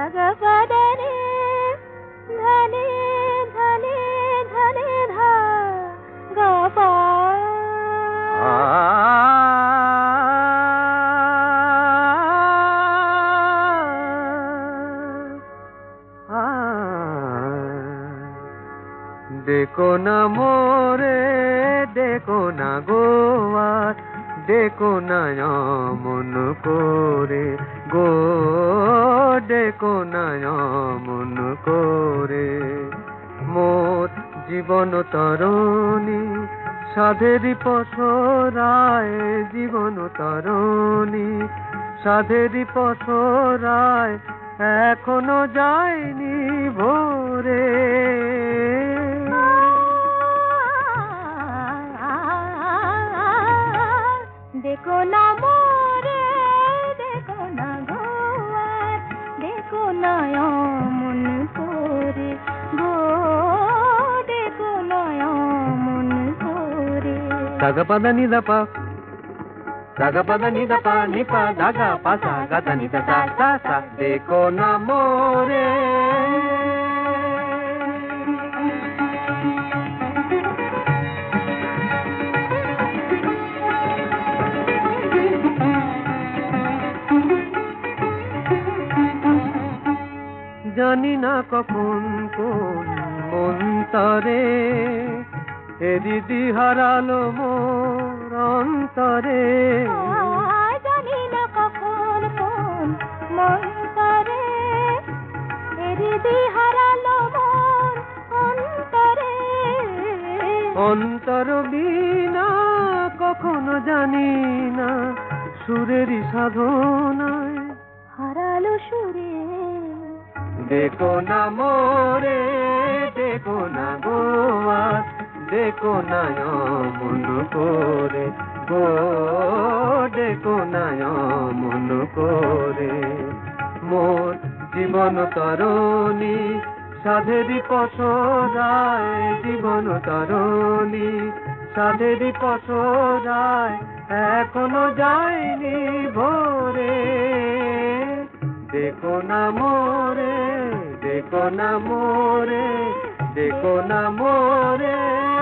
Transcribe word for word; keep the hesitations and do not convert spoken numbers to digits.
गा पा दा रे धा नी धा नी धा नी धा गा पा देखो ना मोरे देखो ना गोवा देखो ना मन करे गो देखो ना मन करे मोर जीवन तरणी साधेरी पसराय जीवन तरणी साधेरी पसराय एखोनो जायनी भोरे देखो ना मोरे देखो ना गोवा देखो ना मन करे गो देखो ना मन करे सागा पदा निदा पा सागा पदा निदा पा निपा दागा पा सा गा निदा सा सा सा देखो ना मोरे জানি না কখন কোন মন্তরে হৃদি হারালো মোর অন্তরে জানি না কখন কোন মন্তরে হৃদি হারালো মোর অন্তরে অন্তর বিনা কখনো জানি না সুরেরই সাধনায় হারালো সুরে देखो ना मोरे देखो ना गोवा देखो ना मन करे गो देखो ना मन करे मोर जीवन तरणी साधेरी पसराय जीवन तरणी साधेरी पसराय एखोनो जायनी भोरे देखो ना मोरे देखो ना मोरे देखो ना मोरे